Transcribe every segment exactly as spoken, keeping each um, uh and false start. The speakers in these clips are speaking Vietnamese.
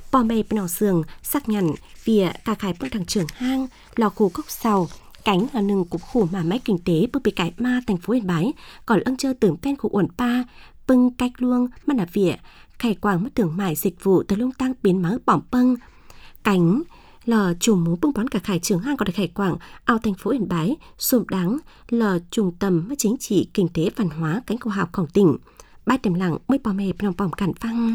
Bò mê bên nọ sườn xác nhận vì cả khải bưng thằng trường hang lò khu cốc sau cánh là nừng cũng khu mà máy kinh tế bưng bị cải ma thành phố Yên Bái còn ân chơi tưởng tên khu uẩn pa bưng cách luông mà là vỉa khải quảng mất tưởng mải dịch vụ từ lung tăng biến máu bỏng bưng cánh lò trùm mú bưng bón cả khải trường hang còn được khải quảng ao thành phố Yên Bái xôm đáng lò trung tâm mất chính trị kinh tế văn hóa cánh cầu họcของtỉnh bãi tiềm lặng mới bò mê bên bỏng cản phăng.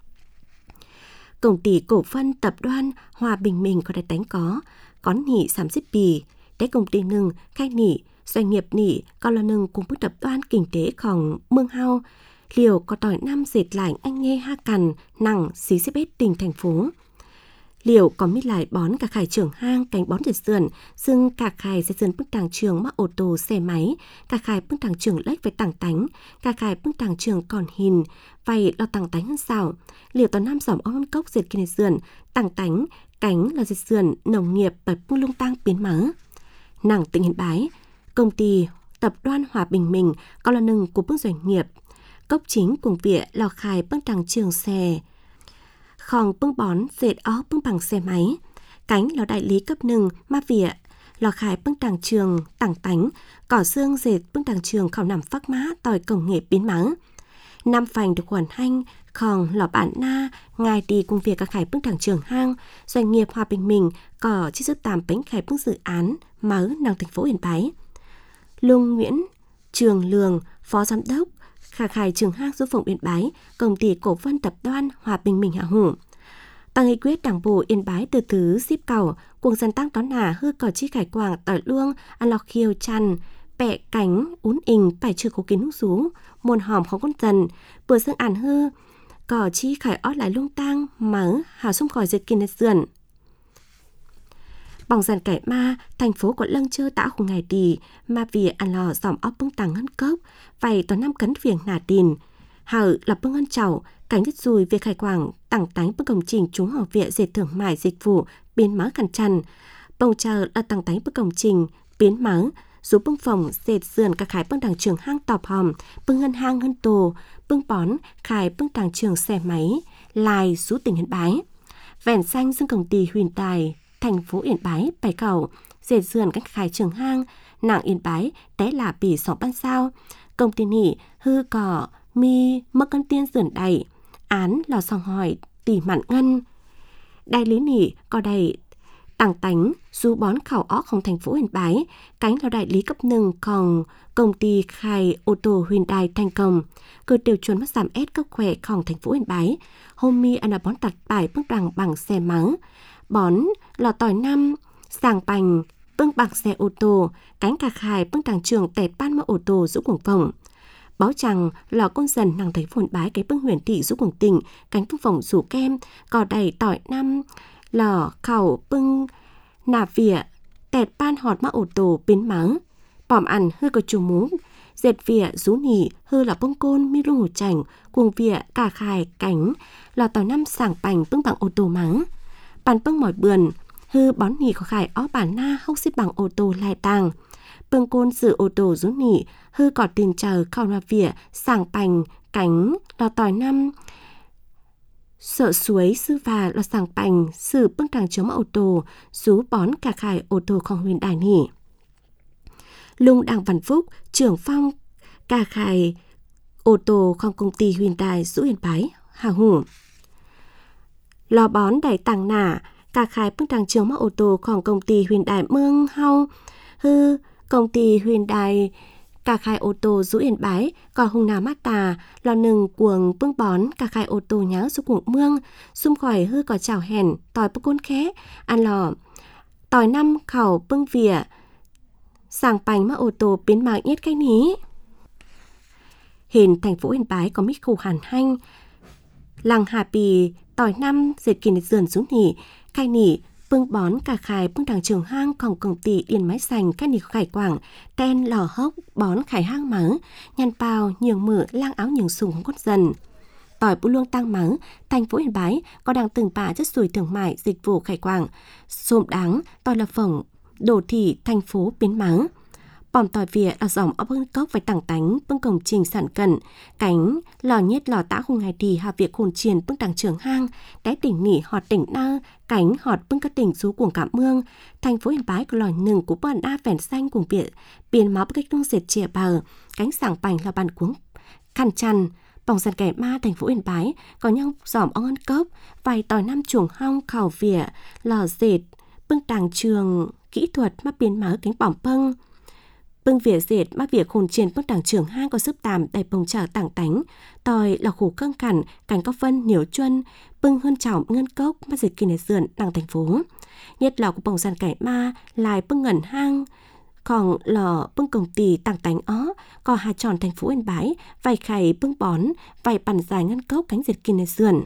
Công ty cổ phân tập đoàn Hòa Bình mình có đại tánh có có nỉ sám xếp bì để công ty nâng khai nỉ doanh nghiệp nỉ còn là nâng cùng với tập đoàn kinh tếของMương Hao liều có tỏi năm dệt lại anh nghe ha cằn nặng xí xếp hết tỉnh thành phố liều có mít lại bón cả khải trưởng hang cánh bón dệt sườn xưng cả khải dệt sườn bức tàng trường mắc ô tô xe máy cả khải bức tàng trường lách với tàng tánh cả khải bức tàng trường còn hình vậy lo tàng tánh hơn sao liều tòa năm giỏm ôn cốc dệt kinh sườn tàng tánh cánh là dệt sườn nông nghiệp bật bung lung tăng biến mở nàng tỉnh Yên Bái công ty tập đoàn Hòa Bình mình còn là nâng của bức doanh nghiệp cốc chính cùng viện lò khải bức tàng trường xe khòng bưng bón dệt ó bưng bằng xe máy cánh là đại lý cấp nừng ma vỉa lò khải bưng tàng trường tàng tánh cỏ xương dệt bưng tàng trường khảo nằm phác má tỏi công nghệ biến mắng năm phành được hoàn hanh khòng lò bản na ngài đi cùng việc các khải bưng tàng trường hang doanh nghiệp Hòa Bình mình có chiếc sức tàm bánh khải bưng dự án mớ năng thành phố Yên Bái Lung Nguyễn Trường Lường phó giám đốc khả khải trường hang số phụng Yên Bái công ty cổ phân tập đoàn Hòa Bình mình hạ hủ tăng nghị quyết đảng bộ Yên Bái từ thứ ship cầu cuồng dân tăng tón nà hư cỏ chi khải quảng tỏi luông ăn lọc khiêu chăn bẹ cánh ún ình phải chưa cố kiến hút rú môn hòm không con dần bữa xương ản hư cỏ chi khải ót lại lung tăng mớ hào xung khỏi dệt kinh sườn bỏng dàn cải ma thành phố của lăng chơ tả khu ngày đi mà vì ăn lò dòm óc bưng tàng ngân cốc vậy toàn năm cấn việc nà tiền hở là bưng ngân chậu cánh đứt dùi việc khai quảng tặng tánh bưng công trình chúng học viện dệt thưởng mại dịch vụ biến mớ khăn chăn bông chờ là tặng tánh bưng công trình biến mớ giúp bưng phòng dệt sườn các khải bưng đảng trường hang tọp hòm bưng ngân hang ngân tồ bưng bón khải bưng đảng trường xe máy lại rú tỉnh Yên Bái vẻn xanh dương công ty Huyền Tài thành phố Yên Bái bày cầu dệt sườn các khải trường hang nặng Yên Bái té là bỉ sóng ban sao công ty nỉ hư cỏ mi mất cân tiên sườn đầy án lò sòng hỏi tỉ mặn ngân đại lý nỉ có đầy tàng tánh du bón khảo ó không thành phố Yên Bái cánh là đại lý cấp nâng còn công ty khai ô tô Huyền Đài thành công cơ tiêu chuẩn mất giảm S cấp khỏeของthành phố Yên Bái hôm mi ăn bón tặt bài bức đằng bằng xe mắng bón lò tỏi năm sàng bành bưng bằng xe ô tô cánh cà khải bưng đằng trường tẹt ban mơ ô tô giữ cuồng phòng báo chẳng lò con dần nàng thấy phồn bái cái bưng huyền thị giữ cuồng tỉnh cánh bưng phòng rủ kem cò đầy tỏi năm lò khẩu bưng nà vỉa tẹt ban họt mơ ô tô biến mắng bỏm ăn hư có chùm mú dệt vỉa rú nỉ hư là bông côn mi lung hồ chảnh cuồng vỉa cà khải cánh lò tỏi năm sàng bành bưng bằng ô tô mắng bàn bưng mỏi bườn hư bón nỉ có khải ó bản na hốc xếp bằng ô tô lai tàng bưng côn sự ô tô rú nỉ hư cỏ tiền chờ khảo na vỉa sàng bành cánh lò tỏi năm sợ suối sư và lò sàng bành sự bưng đằng chống ô tô rú bón cả khải ô tô không Huyền Đài nỉ Lung Đảng Văn Phúc trưởng phong cả khải ô tô không công ty Huyền Đài rũ Yên Bái hà hủ lò bón đầy tàng nả cả khải bưng đằng trường mắc ô tôของcông ty Huyền Đài Mương Hao hư công ty Huyền Đài cả khải ô tô rũ Yên Bái còn hùng nào mát tà lò nừng cuồng bưng bón cả khải ô tô nháo xuống cuồng mương xung khỏi hư có chảo hèn tỏi bưng côn khé ăn lò tỏi năm khẩu bưng vỉa sàng bành mắc ô tô biến mạng yết cái ní hiện thành phố Yên Bái có mít khủ hàn hanh làng Hà Bì tỏi năm dệt kìn dườn xuống nỉ khai nỉ bưng bón cả khải bưng đằng trường hangของcông ty Yên Máy Sành các nỉ khải quảng ten lò hốc bón khải hang mắng nhăn bao nhường mửa lang áo nhường sùng không cốt dần tỏi bù luông tăng mắng thành phố Yên Bái có đang từng bả chất sủi thương mại dịch vụ khải quảng xôm đáng tỏi là phỏng đổ thị thành phố biến mắng bòm tỏi vỉa là dòng ở bưng cốc phải tảng tánh bưng công trình sản cận cánh lò nhét lò tã khu ngày đi hạ việc hồn triền bưng đảng trường hang đáy tỉnh nỉ họt tỉnh nơ cánh họt bưng các tỉnh rú cuồng cảm mương thành phố Yên Bái của lòi nừng của bờn a phèn xanh cùng biệt biển máu cách đông dệt chìa bờ cánh sảng bành là bàn cuống khăn chăn bòng dàn kẻ ma thành phố Yên Bái có nhau dòm ông ân cốc vài tỏi năm chuồng hong khảo vỉa lò dệt bưng đảng trường kỹ thuật mà biến máu cánh bỏng bưng bưng vỉa dệt mà việc hồn trên bưng đảng trường hang có sức tàm đầy bồng trở tảng tánh tòi là khủ căng cằn cảnh có vân nhiều chuân bưng hơn trọng ngân cốc mà dịch kỳ này dườn đằng thành phố nhất là của bồng dàn kẻ ma lại bưng ngẩn hang còn lò bưng công ty tảng tánh ó có hà tròn thành phố Yên Bái vài khải bưng bón vài bàn dài ngân cốc cánh dịch kỳ này dườn.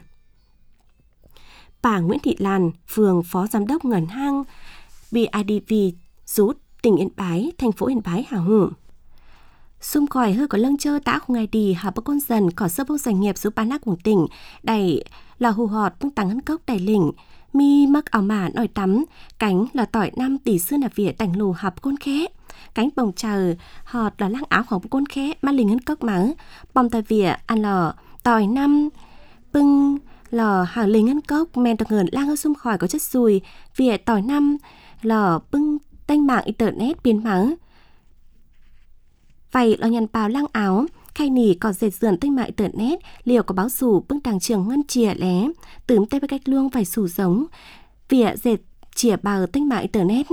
Bà Nguyễn Thị Lan, phường phó giám đốc ngẩn hang bê i đê vê rút tỉnh Yên Bái, thành phố Yên Bái hào hùng. Xung khỏi hơi có lăng chơ tã không ngày đi hà bác con dần có sơ bốc doanh nghiệp giúp bán ác của tỉnh đầy là hù họt bưng tăng ngân cốc đầy lỉnh mi mắc ảo mà nổi tắm cánh là tỏi năm tỷ xưa là vỉa tảnh lù hạp côn khé cánh bồng chờ họt là lăng áoของcôn khé mà lình ngân cốc máu bom tỏi vỉa ăn lò tỏi năm bưng lò hàng lình ngân cốc men tờ ngờn lang ở xung khỏi có chất xùi vỉa tỏi năm lò bưng tênh mạng internet biến máu vậy lò nhằn bào lang áo khai nỉ có dệt dườn tênh mạng internet liều có báo sủ bưng đàng trường ngân chìa lé tửm tay với cách luông vài sủ giống vỉa dệt chìa bào tênh mạng internet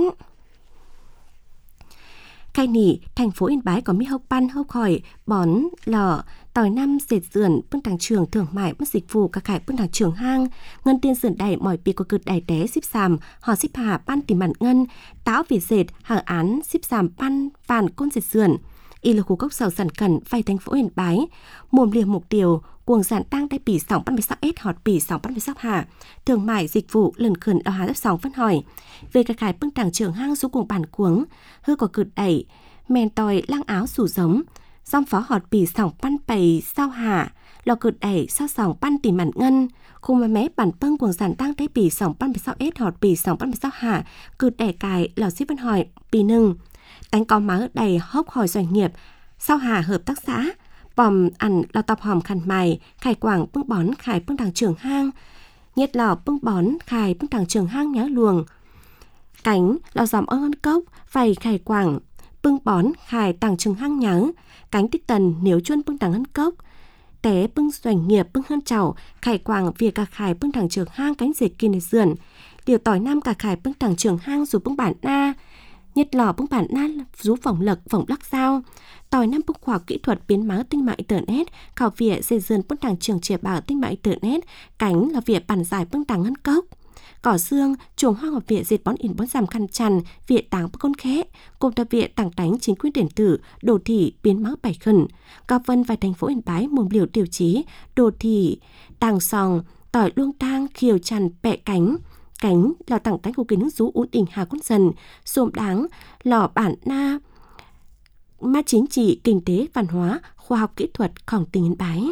khai nỉ thành phố Yên Bái có mi hốc pan hốc khỏi bón lò tỏi năm dệt dườn bưng đàng trường thưởng mại mất dịch vụ các khải bưng đàng trường hang ngân tiên dườn đầy mỏi bị có cực đầy té ship sàm họ ship hà pan tìm mặn ngân táo việt dệt hàng án ship sàm pan phàn côn dệt dườn y là khu cốc sầu sản cẩn vay thành phố Yên Bái mồm liềm mục tiêu cuồng sản tăng đáy bỉ sóng ban với sắc s hot bỉ sóng ban với sắc hà thương mại dịch vụ lần khẩn đào hà đất sóng phân hỏi về các khải bưng đảng trường hang số cuồng bản cuống hư có cực đẩy men tòi lang áo sủ giống dòng phó hot bỉ sóng ban bày sao hà lò cực đẩy sao sóng ban tìm mặn ngân khu mà mé bản bưng cuồng sản tăng đáy bỉ sóng ban với sắc s hot bỉ sóng ban với sắc hà cực đẩy cài lò ship phân hỏi bỉ nưng đánh có máu đầy hốc hỏi doanh nghiệp sau hà hợp tác xã bòm ăn lò tập hòm khăn mày khải quảng bưng bón khải bưng đàng trường hang nhiệt lò bưng bón khải bưng đàng trường hang nhớ luồng cánh lò dòm ơn cốc vầy khải quảng bưng bón khải tàng trường hang nhớ cánh tích tần nếu chuân bưng đàng ân cốc té bưng doanh nghiệp bưng hơn chảo khải quảng việc cả khải bưng đàng trường hang cánh dịch kỳ này dườn điều tỏi nam cả khải bưng đàng trường hang dù bưng bản na nhất lò bưng bản na rú phỏng lật phỏng lắc sao tỏi năm bưng khoa kỹ thuật biến máu tinh mạng internet khảo vỉa dây dườn bưng đàng trường trẻ bảo tinh mạng internet cánh là vỉa bản giải bưng đàng ngân cốc cỏ xương chuồng hoa ngọc vỉa dệt bón in bón giảm khăn chằn vỉa tàng bưng con khé cùng tập vỉa tàng đánh chính quyền điện tử đồ thị biến máu bảy khẩn cao vân và thành phố Yên Bái mồm liều tiêu chí đồ thị tàng sòng tỏi luông tang khiều chằn bẹ cánh cánh lò tặng tánh của kỳ nước rú uốn đỉnh hà con dần xôm đáng lò bản na ma chính trị kinh tế văn hóa khoa học kỹ thuậtของtỉnh Yên Bái.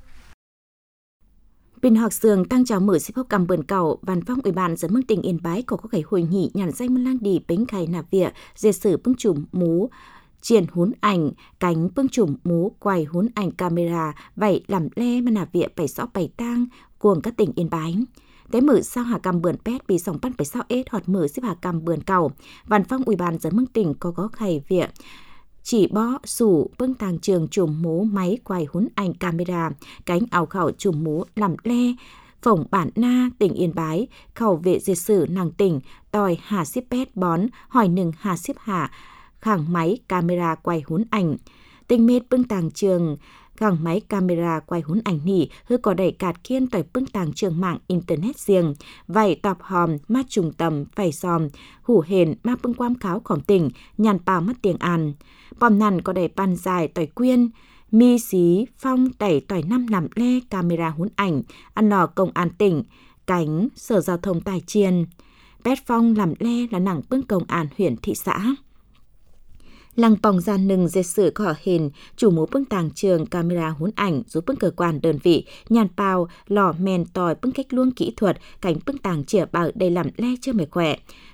Bên học sường tăng chào mở xếp hốc cầm bườn cầu văn phong ủy ban dẫn mương tỉnh Yên Bái có có cái hội nghị nhàn danh mân lang đi bánh khai nạp vỉa dệt sử bưng chùm mú triển hún ảnh cánh bưng chùm mú quay hún ảnh camera vậy làm le mà nạp vỉa bảy sáu bảy tang cuồng các tỉnh Yên Bái. Tế mở sao hà cầm bườn pet bị sòng bắt bảy sao s hoặc mở xếp hà cầm bườn cầu văn phong ủy ban dẫn mương tỉnh có có khải vỉa chỉ bó sủ bưng tàng trường chùm mú máy quay hún ảnh camera cánh áo khẩu chùm mú làm le phổng bản na tỉnh Yên Bái khẩu vệ dệt sử nàng tỉnh tòi hà xếp pet bón hỏi nừng hà xếp hà khẳng máy camera quay hún ảnh tinh mết bưng tàng trường khẳng máy camera quay hún ảnh nỉ hư có đẩy cạt kiên tỏi bưng tàng trường mạng internet riêng vậy tọp hòm mát trùng tầm phải xòm hủ hền ma bưng quam kháoของtỉnh nhàn bào mất tiếng an bòm nằn có đẩy pan dài tỏi quyên mi xí phong đẩy tỏi năm làm le camera hún ảnh ăn nò công an tỉnh cánh sở giao thông tài chiên pet phong làm le là nặng bưng công an huyện thị xã lăng bòng ra nừng dệt sử có hình chủ mũ bưng tàng trường camera hún ảnh giúp bưng cơ quan đơn vị nhàn bào lò men tỏi bưng cách luông kỹ thuật cảnh bưng tàng chìa bảo đầy làm le chưa mệt khỏe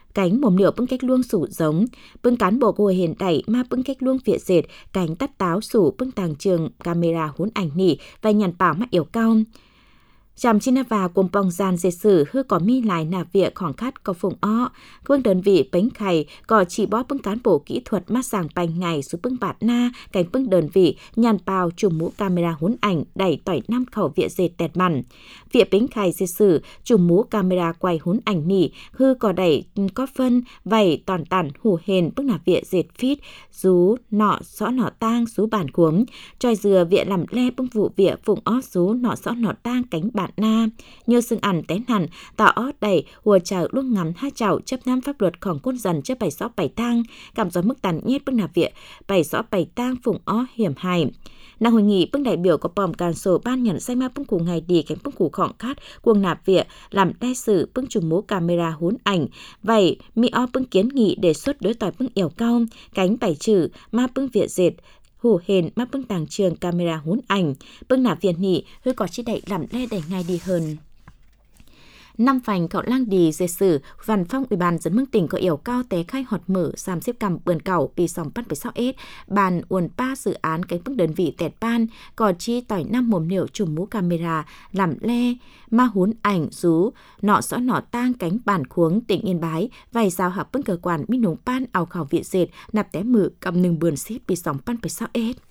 cánh mồm liệu bưng cách luông sủ giống, bưng cán bộ của hiện đại mà bưng cách luông vỉa dệt, cánh tắt táo sủ bưng tàng trường camera huấn ảnh nỉ và nhàn bảo mắt yếu cao. Chàm chi na và cùng bong gian dệt sử hư có mi lại nà việc khoảng khát có phùng o, bưng đơn vị bánh khày có chỉ bó bưng cán bộ kỹ thuật mát sàng bành ngày xuống bưng bạt na, cánh bưng đơn vị nhàn bào chùm mũ camera huấn ảnh đẩy tỏi năm khẩu vỉa dệt tẹt mặn. Vỉa bánh khày dệt sử chùm mũ camera quay huấn ảnh nỉ hư có đẩy có phân vầy toàn tản hù hền bưng nà vỉa dệt phít rú nọ xõ nọ tang rú bản cuống, tròi dừa vỉa làm le bưng vụ vỉa phùng ó rú nọ xõ nọ tang cánh bản na nhờ sừng ẩn tén hẳn tạo ót đầy hùa chào luôn ngắm hai chảo chấp năm pháp luậtของcôn dần chấp bảy xó bảy tang cảm gió mức tàn nhét bức nạp viện bảy xó bảy tang phùng ó hiểm hài. Nàng hội nghị bưng đại biểu có bòm càn sổ ban nhận say ma bưng củ ngày đi cánh bưng củ khỏng khát cuồng nạp viện làm đe sử bưng trùm mũ camera huấn ảnh vậy mi o bưng kiến nghị đề xuất đối tỏi bưng ẻo cao cánh bảy trừ ma bưng viện dệt hù hền mà bưng tàng trường camera huấn ảnh bưng nạp viện nị hơi có chi đậy làm le đẩy ngay đi hơn. Năm phành cậu lang đi dệt sử văn phong ủy ban dân mương tỉnh có yêu cao té khai họt mở giảm xếp cầm bườn cẩu bị sòng bắt với sáu s bàn uồn ba dự án cánh bức đơn vị tẹt ban có chi tỏi năm mồm liệu chùm mũ camera làm le ma huấn ảnh rú nọ xõ nọ tang cánh bản khuống tỉnh Yên Bái vài giao hợp bưng cơ quan minh nông ban ảo khảo viện dệt nạp té mở cầm nừng bườn xếp bị sòng bắt với sáu s.